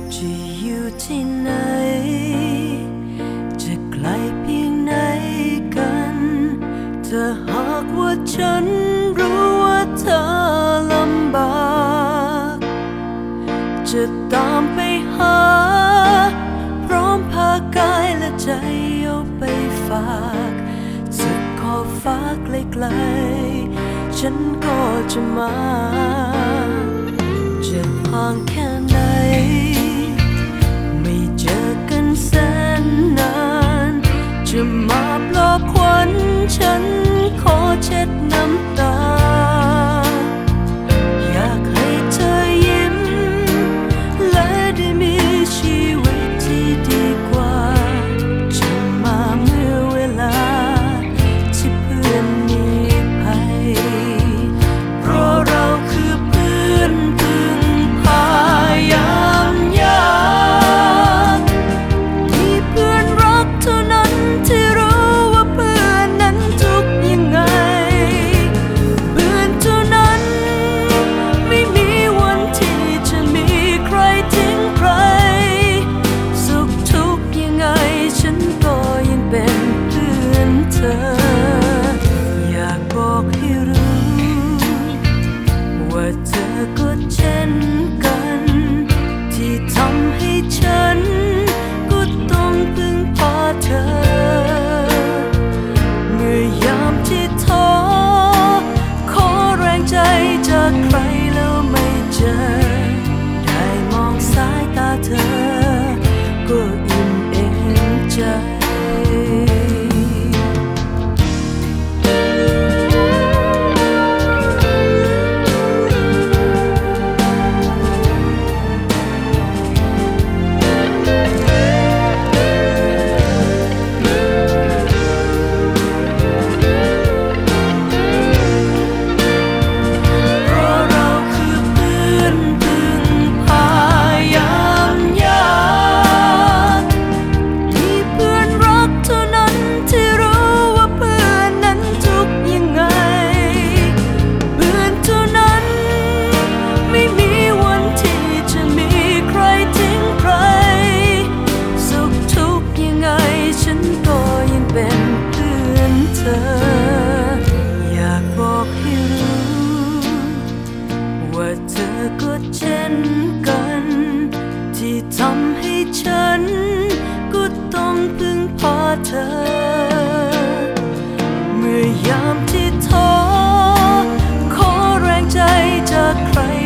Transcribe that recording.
จะอยู่ที่ไหนจะไกลเพียงไหนกันถ้าหากว่าฉันรู้ว่าเธอลำบากจะตามไปหาพร้อมพากายและใจเอาไปฝากสุดขอบฟ้าไกลๆฉันก็จะมาจะห่างแค่ไหนไม่เจอกันแสนนานจะมาปลอบขวัญฉันขอเช็ดน้ำตาอยากให้เธอยิ้มและได้มีชีวิตที่ดีกว่าจะมาเมื่อเวลาที่เพื่อนมีภัยเพราะเราคือเพื่อนพึ่งพายามยากมีเพื่อนรักเท่านั้นที่รู้ว่าเพื่อนนั้นทุกข์ยังไงเพื่อนเท่านั้นไม่มีวันที่จะมีใครทิ้งใครสุขทุกข์ยังไงฉันก็ยังเป็นเพื่อนเธออยากบอกให้รู้ว่าเธอก็เช่นกันที่ทำให้ฉันก็ต้องพึ่งพาเธอเมื่อยามที่ท้อขอแรงใจจากใครแล้วไม่เจอได้มองสายตาเธอก็อิ่มเอมใจอยากบอกให้รู้ว่าเธอก็เช่นกันที่ทำให้ฉันก็ต้องพึ่งพาเธอเมื่อยามที่ท้อขอแรงใจจากใคร